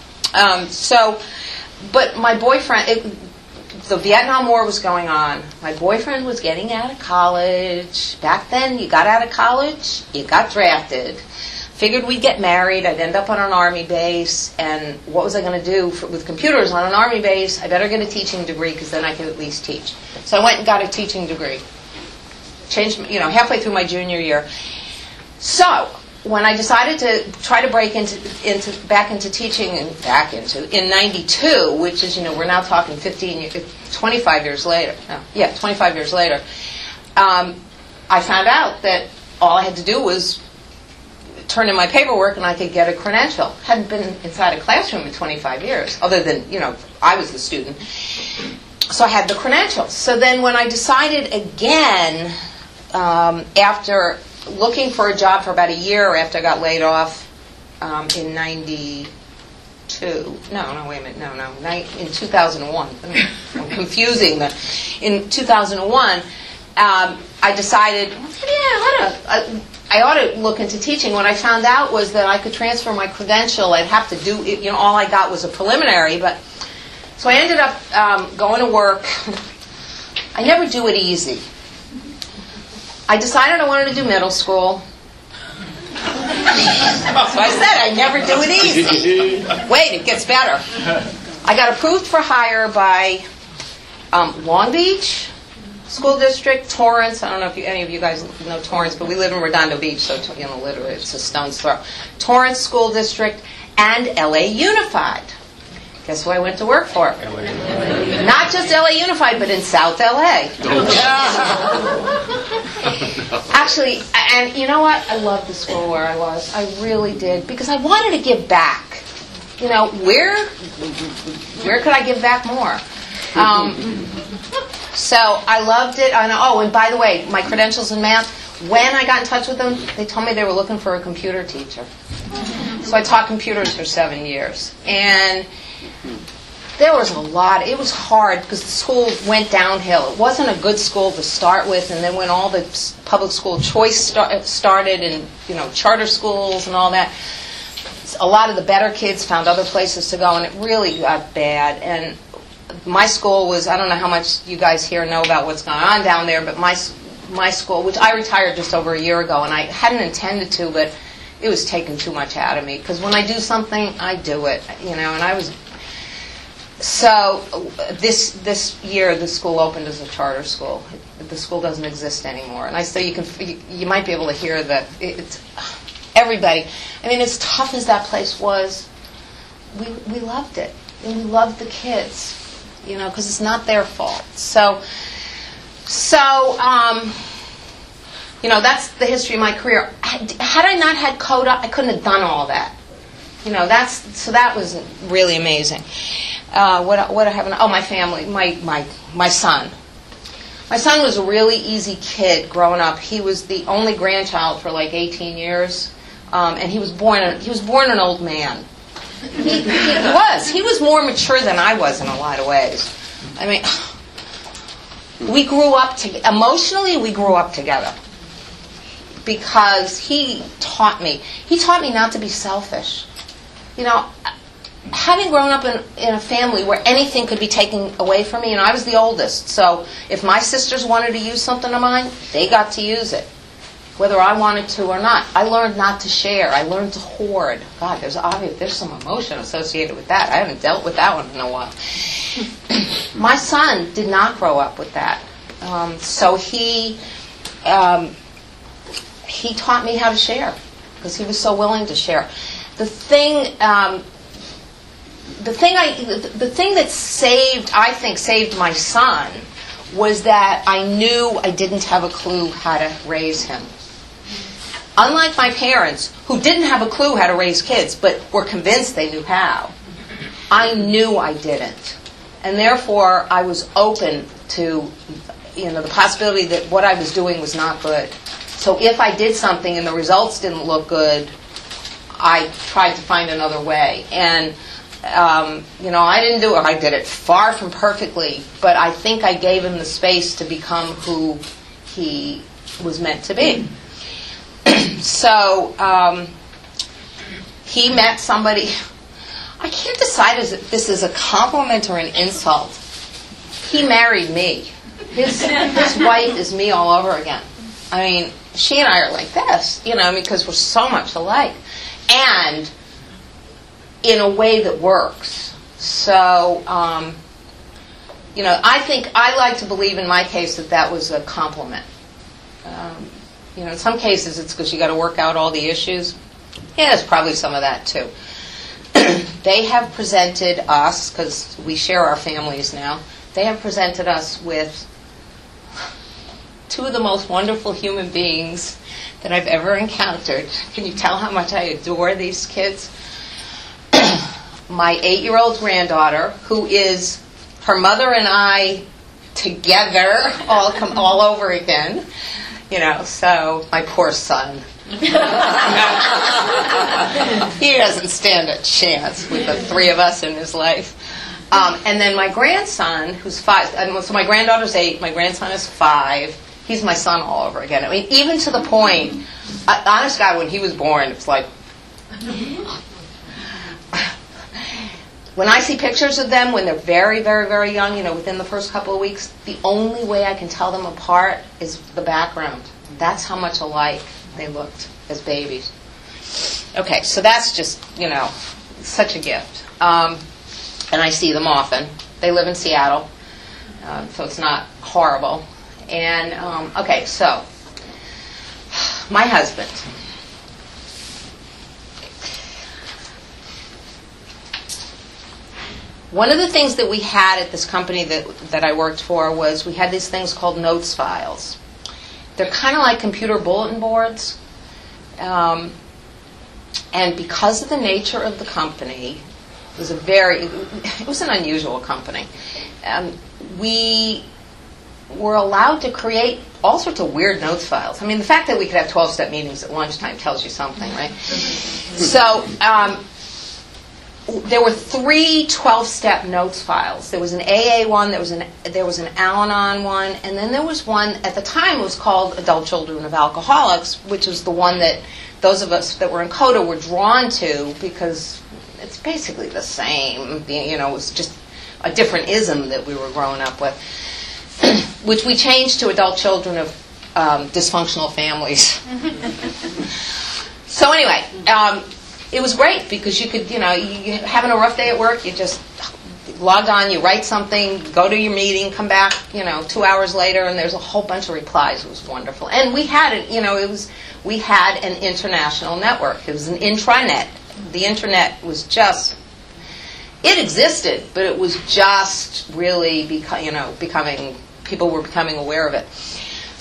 A: But my boyfriend, the Vietnam War was going on. My boyfriend was getting out of college. Back then, you got out of college, you got drafted. Figured we'd get married, I'd end up on an army base, and what was I going to do with computers on an army base? I better get a teaching degree because then I could at least teach. So I went and got a teaching degree. Changed, halfway through my junior year. So when I decided to try to break back into teaching in '92, which is we're now talking 25 years later. 25 years later. I found out that all I had to do was turn in my paperwork and I could get a credential. Hadn't been inside a classroom in 25 years, other than I was the student. So I had the credentials. So then when I decided again, after looking for a job for about a year after I got laid off in 92. In 2001. I'm confusing them. In 2001, I decided, I ought to look into teaching. What I found out was that I could transfer my credential. I'd have to do it. All I got was a preliminary. So I ended up going to work. I never do it easy. I decided I wanted to do middle school. So I said I never do it easy. Wait, it gets better. I got approved for hire by Long Beach School District, Torrance. I don't know if any of you guys know Torrance, but we live in Redondo Beach, so literally it's a stone's throw. Torrance School District and LA Unified. Guess who I went to work for? Not just LA Unified, but in South LA. Actually, and you know what? I loved the school where I was. I really did, because I wanted to give back. Where could I give back more? So I loved it. And by the way, my credentials in math, when I got in touch with them, they told me they were looking for a computer teacher. So I taught computers for 7 years. And there was a lot. It was hard because the school went downhill. It wasn't a good school to start with, and then when all the public school choice started, and charter schools and all that, a lot of the better kids found other places to go, and it really got bad. And my school was, I don't know how much you guys here know about what's going on down there, but my school, which I retired just over a year ago, and I hadn't intended to, but it was taking too much out of me, because when I do something, I do it, and I was. So this year the school opened as a charter school. The school doesn't exist anymore, and you might be able to hear that it's everybody. I mean, as tough as that place was, we loved it, and we loved the kids, because it's not their fault. So that's the history of my career. Had I not had CODA, I couldn't have done all that. That was really amazing. What I have? My family, my son. My son was a really easy kid growing up. He was the only grandchild for like 18 years, and he was born an old man. He was more mature than I was in a lot of ways. I mean, we grew up emotionally. We grew up together because he taught me not to be selfish. Having grown up in a family where anything could be taken away from me, I was the oldest, so if my sisters wanted to use something of mine, they got to use it, whether I wanted to or not. I learned not to share. I learned to hoard. God, there's some emotion associated with that. I haven't dealt with that one in a while. My son did not grow up with that, so he taught me how to share because he was so willing to share. The thing that saved my son was that I knew I didn't have a clue how to raise him. Unlike my parents, who didn't have a clue how to raise kids, but were convinced they knew how, I knew I didn't. And therefore, I was open to the possibility that what I was doing was not good. So if I did something and the results didn't look good, I tried to find another way. And I didn't do it. I did it far from perfectly, but I think I gave him the space to become who he was meant to be. So he met somebody. I can't decide if this is a compliment or an insult. He married me. His wife is me all over again. I mean, she and I are like this, because we're so much alike. And in a way that works. So, I think I like to believe in my case that was a compliment. In some cases it's because you got to work out all the issues. Yeah, there's probably some of that too. They have presented us, because we share our families now, they have presented us with two of the most wonderful human beings that I've ever encountered. Can you tell how much I adore these kids? My 8-year-old granddaughter, who is her mother and I together, all over again. So my poor son. He doesn't stand a chance with the three of us in his life. And then my grandson, who's 5. So my granddaughter's 8. My grandson is 5. He's my son all over again. I mean, even to the point, honest God, when he was born, it's like... When I see pictures of them when they're very, very, very young, within the first couple of weeks, the only way I can tell them apart is the background. That's how much alike they looked as babies. Okay, so that's just, such a gift. And I see them often. They live in Seattle, so it's not horrible. And, okay, so, my husband. One of the things that we had at this company that I worked for was we had these things called notes files. They're kind of like computer bulletin boards. And because of the nature of the company, it was an unusual company. We were allowed to create all sorts of weird notes files. I mean, the fact that we could have 12-step meetings at lunchtime tells you something, right? So there were 3 12-step notes files. There was an AA one, there was an Al-Anon one, and then there was one, at the time it was called Adult Children of Alcoholics, which was the one that those of us that were in CODA were drawn to because it's basically the same. It was just a different ism that we were growing up with, which we changed to Adult Children of Dysfunctional Families. So anyway, it was great because you could, you're having a rough day at work, you just log on, you write something, go to your meeting, come back, 2 hours later, and there's a whole bunch of replies. It was wonderful. And we had it, we had an international network. It was an intranet. The internet was just, it existed, but it was just really, becoming, people were becoming aware of it.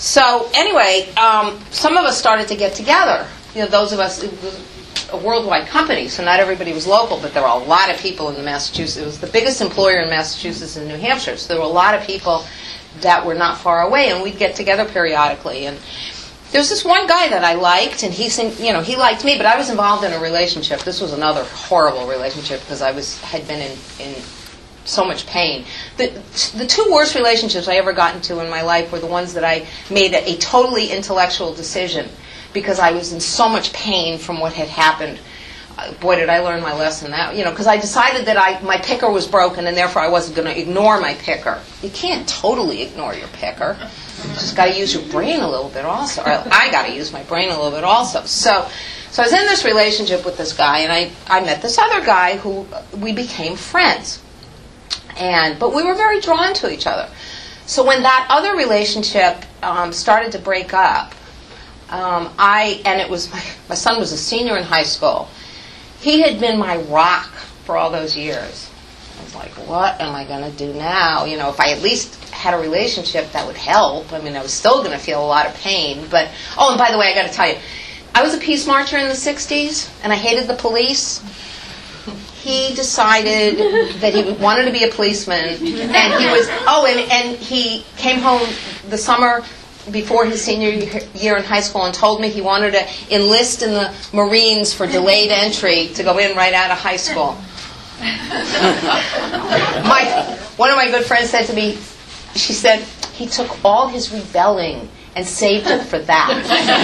A: So anyway, some of us started to get together. Those of us, it was a worldwide company, so not everybody was local, but there were a lot of people in Massachusetts. It was the biggest employer in Massachusetts and New Hampshire, so there were a lot of people that were not far away, and we'd get together periodically. And there was this one guy that I liked, and he seemed, he liked me, but I was involved in a relationship. This was another horrible relationship because I had been in so much pain. The two worst relationships I ever got into in my life were the ones that I made a totally intellectual decision because I was in so much pain from what had happened. Boy, did I learn my lesson that, because I decided that my picker was broken and therefore I wasn't going to ignore my picker. You can't totally ignore your picker. You just got to use your brain a little bit also. Or I got to use my brain a little bit also. So I was in this relationship with this guy, and I met this other guy who we became friends. But we were very drawn to each other. So when that other relationship started to break up, it was my son was a senior in high school. He had been my rock for all those years. I was like, what am I going to do now? If I at least had a relationship that would help. I mean, I was still going to feel a lot of pain. But and by the way, I got to tell you, I was a peace marcher in the 60s, and I hated the police. He decided that he wanted to be a policeman, and he was and he came home the summer before his senior year in high school and told me he wanted to enlist in the Marines for delayed entry to go in right out of high school. One of my good friends said to me, she said, he took all his rebelling and saved it for that.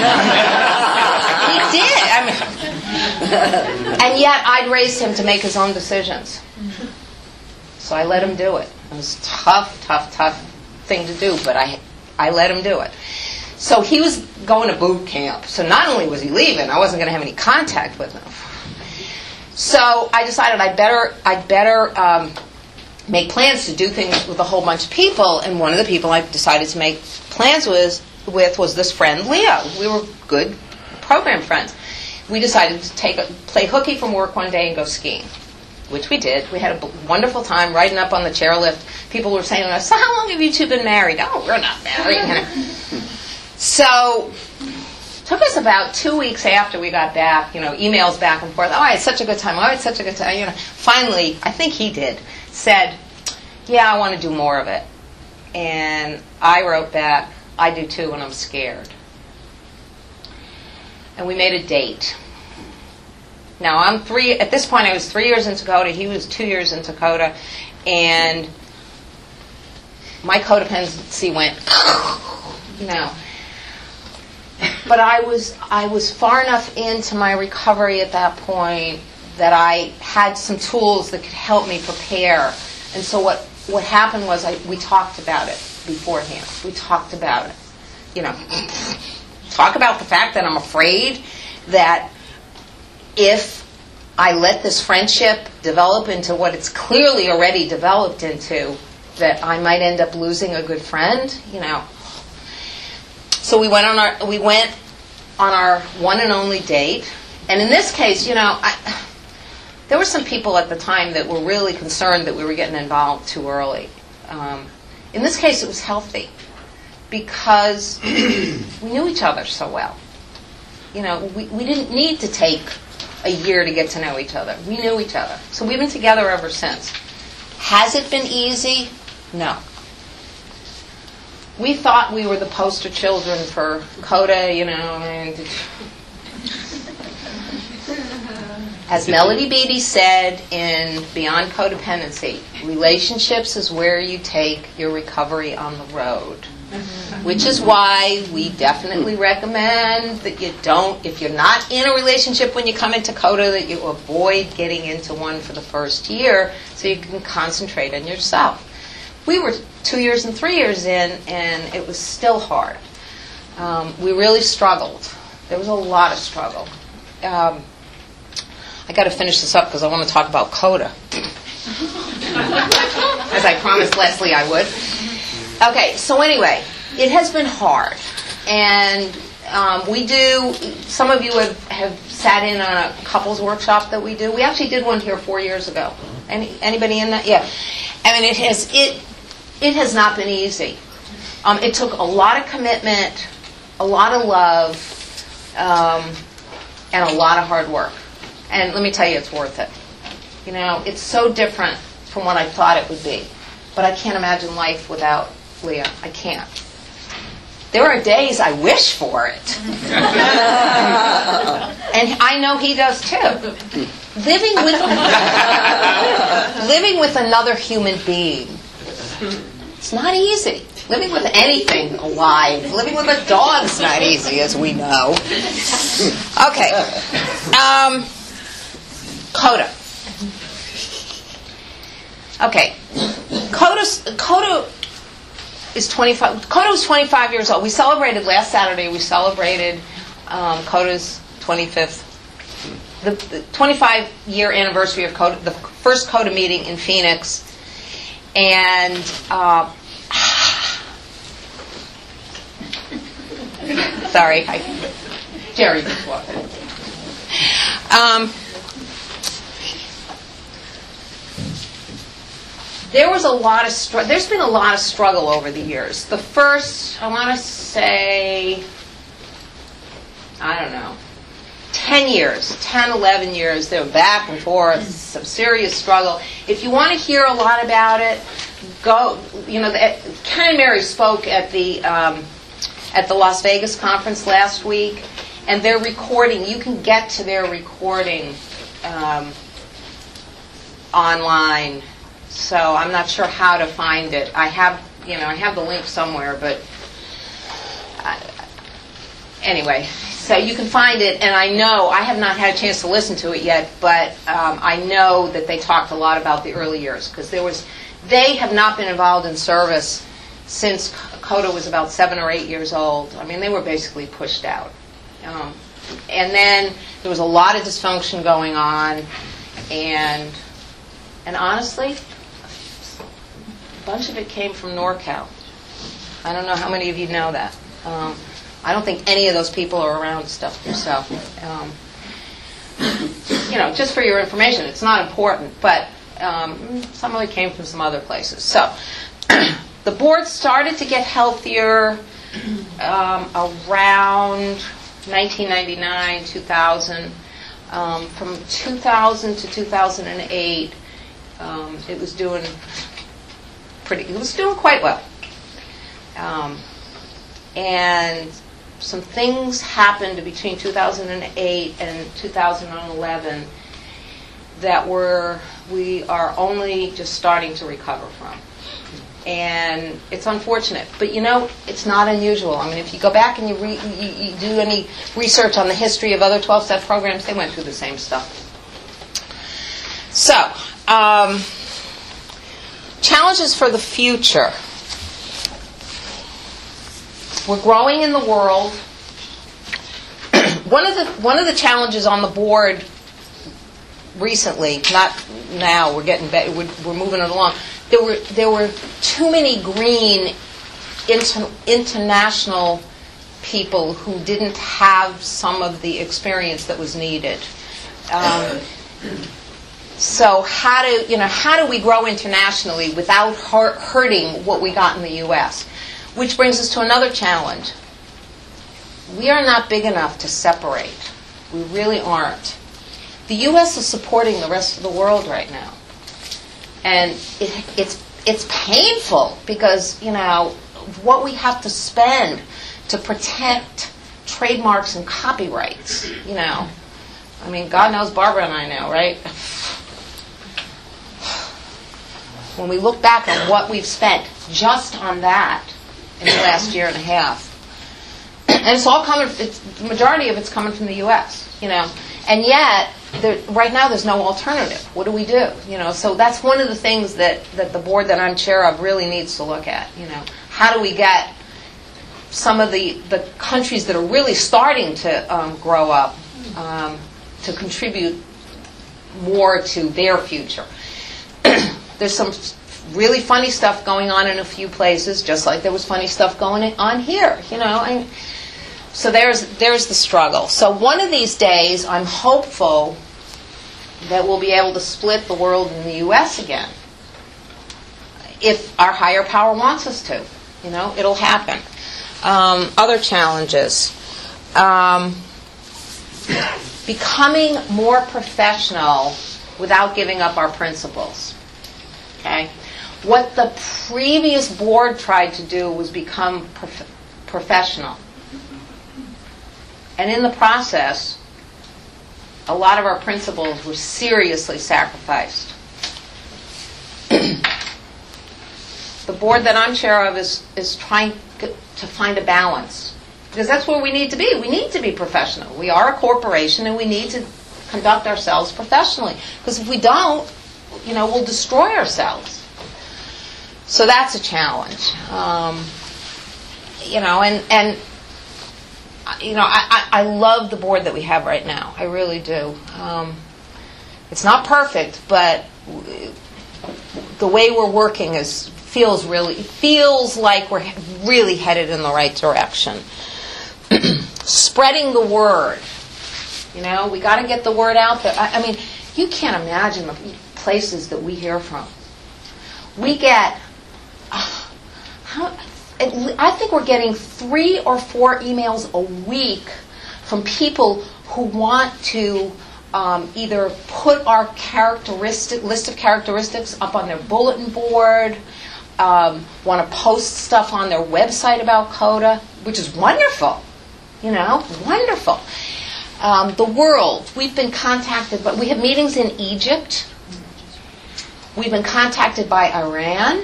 A: He did. And yet I'd raised him to make his own decisions. So I let him do it. It was a tough thing to do, but I let him do it. So he was going to boot camp. So not only was he leaving, I wasn't going to have any contact with him. So I decided I'd better make plans to do things with a whole bunch of people. And one of the people I decided to make plans with was this friend, Leo. We were good program friends. We decided to play hooky from work one day and go skiing, which we did. We had a wonderful time riding up on the chairlift. People were saying to us, so how long have you two been married? Oh, we're not married. So it took us about 2 weeks after we got back, emails back and forth. Oh, I had such a good time. Oh, I had such a good time. Finally, I think he said, yeah, I want to do more of it. And I wrote back, I do too, and I'm scared. And we made a date. Now, at this point, I was 3 years in Dakota. He was 2 years in Dakota. And my codependency went, But I was far enough into my recovery at that point that I had some tools that could help me prepare. And so what happened was we talked about it beforehand. We talked about it. Talk about the fact that I'm afraid that if I let this friendship develop into what it's clearly already developed into, that I might end up losing a good friend, So we went on our one and only date. And in this case, there were some people at the time that were really concerned that we were getting involved too early. In this case, it was healthy because we knew each other so well. We didn't need to take a year to get to know each other. We knew each other. So we've been together ever since. Has it been easy? No. We thought we were the poster children for CODA, As Melody Beattie said in Beyond Codependency, relationships is where you take your recovery on the road. Which is why we definitely recommend that you don't, if you're not in a relationship when you come into CODA, that you avoid getting into one for the first year so you can concentrate on yourself. We were 2 years and 3 years in, and it was still hard. We really struggled. There was a lot of struggle. I got to finish this up because I want to talk about CODA. As I promised Leslie I would. Okay, so anyway, it has been hard. And some of you have sat in on a couples workshop that we do. We actually did one here 4 years ago. Anybody in that? Yeah. I mean, it has not been easy. It took a lot of commitment, a lot of love, and a lot of hard work. And let me tell you, it's worth it. You know, it's so different from what I thought it would be. But I can't imagine life without Leah. I can't. There are days I wish for it. And I know he does too. Living with another human being, it's not easy. Living with anything alive. Living with a dog's not easy, as we know. Okay. CODA. Okay. CODA is 25. CODA is 25 years old. We celebrated last Saturday. We celebrated CODA's 25th, the 25-year anniversary of CODA, the first CODA meeting in Phoenix, and sorry, Jerry just walked in. There was a lot of there's been a lot of struggle over the years. The first, I want to say, I don't know, 10 years, 10, 11 years, they were back and forth, some serious struggle. If you want to hear a lot about it, go, you know, Ken and Mary spoke at the Las Vegas conference last week, and their recording, you can get to their recording online. So I'm not sure how to find it. I have the link somewhere, but anyway, so you can find it. And I know I have not had a chance to listen to it yet, but I know that they talked a lot about the early years because they have not been involved in service since CODA was about 7 or 8 years old. I mean, they were basically pushed out, and then there was a lot of dysfunction going on, and honestly, a bunch of it came from NorCal. I don't know how many of you know that. I don't think any of those people are around stuff yourself. Just for your information, it's not important, but some of it came from some other places. So the board started to get healthier around 1999, 2000. From 2000 to 2008, it was doing quite well. And some things happened between 2008 and 2011 that we are only just starting to recover from. And it's unfortunate. But it's not unusual. I mean, if you go back and you do any research on the history of other 12-step programs, they went through the same stuff. So, challenges for the future. We're growing in the world. One of the challenges on the board recently, not now, we're getting better, we're moving it along. There were too many green international people who didn't have some of the experience that was needed. So how do we grow internationally without hurting what we got in the U.S.? Which brings us to another challenge. We are not big enough to separate. We really aren't. The U.S. is supporting the rest of the world right now. And it's painful because, what we have to spend to protect trademarks and copyrights, I mean, God knows Barbara and I know, right? When we look back on what we've spent just on that in the last year and a half, and it's all coming, the majority of it's coming from the U.S., and yet, right now there's no alternative. What do we do? So that's one of the things that the board that I'm chair of really needs to look at. How do we get some of the countries that are really starting to grow up to contribute more to their future? There's some really funny stuff going on in a few places, just like there was funny stuff going on here, So there's the struggle. So one of these days, I'm hopeful that we'll be able to split the world in the U.S. again, if our higher power wants us to. It'll happen. Other challenges. Becoming more professional without giving up our principles. Okay? What the previous board tried to do was become professional. And in the process, a lot of our principles were seriously sacrificed. The board that I'm chair of is trying to find a balance. Because that's where we need to be. We need to be professional. We are a corporation and we need to conduct ourselves professionally. Because if we don't, we'll destroy ourselves. So that's a challenge. I love the board that we have right now. I really do. It's not perfect, but the way we're working feels like we're really headed in the right direction. Spreading the word. We got to get the word out there. I mean, you can't imagine the places that we hear from. We get, I think we're getting 3 or 4 emails a week from people who want to either put our list of characteristics up on their bulletin board, want to post stuff on their website about CODA, which is wonderful. Wonderful. The world, we've been contacted, but we have meetings in Egypt. We've been contacted by Iran.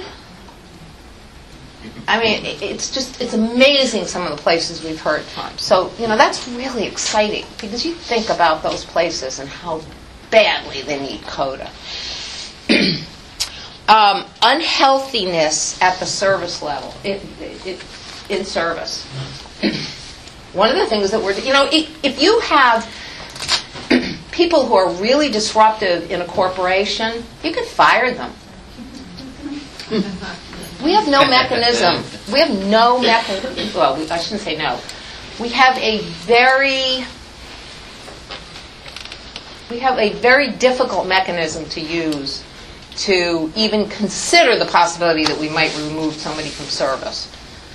A: I mean, it's amazing some of the places we've heard from. So, that's really exciting because you think about those places and how badly they need CODA. Unhealthiness at the service level, in service. One of the things that if you have people who are really disruptive in a corporation, you can fire them. We have no mechanism. Well, I shouldn't say no. We have a very difficult mechanism to use to even consider the possibility that we might remove somebody from service.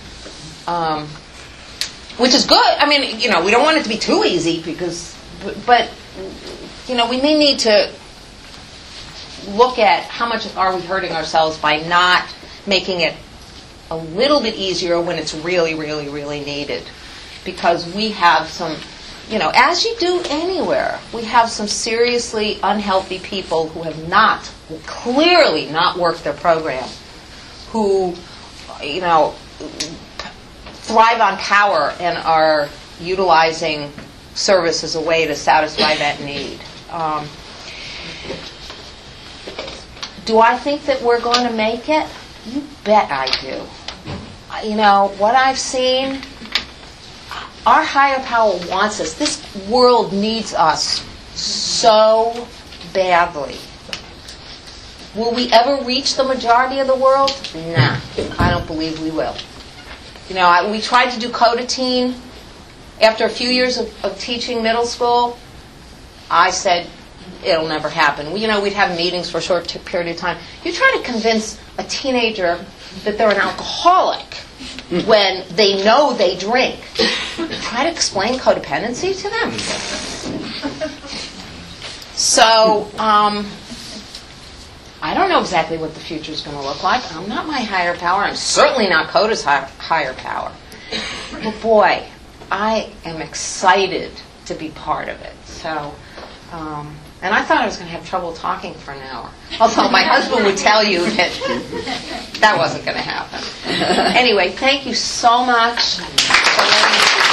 A: Which is good. I mean, we don't want it to be too easy but we may need to look at how much are we hurting ourselves by not making it a little bit easier when it's really, really, really needed. Because we have some, as you do anywhere, we have some seriously unhealthy people who have clearly not worked their program, who, thrive on power and are utilizing service as a way to satisfy that need. Do I think that we're going to make it? You bet I do. What I've seen, our higher power wants us. This world needs us so badly. Will we ever reach the majority of the world? Nah, I don't believe we will. We tried to do CODA Teen. After a few years of teaching middle school, I said, it'll never happen. We'd have meetings for a short period of time. You try to convince a teenager that they're an alcoholic when they know they drink. Try to explain codependency to them. So, I don't know exactly what the future is going to look like. I'm not my higher power. I'm certainly not CODA's higher power. But boy, I am excited to be part of it. So, and I thought I was going to have trouble talking for an hour. Although my husband would tell you that wasn't going to happen. Anyway, thank you so much for letting me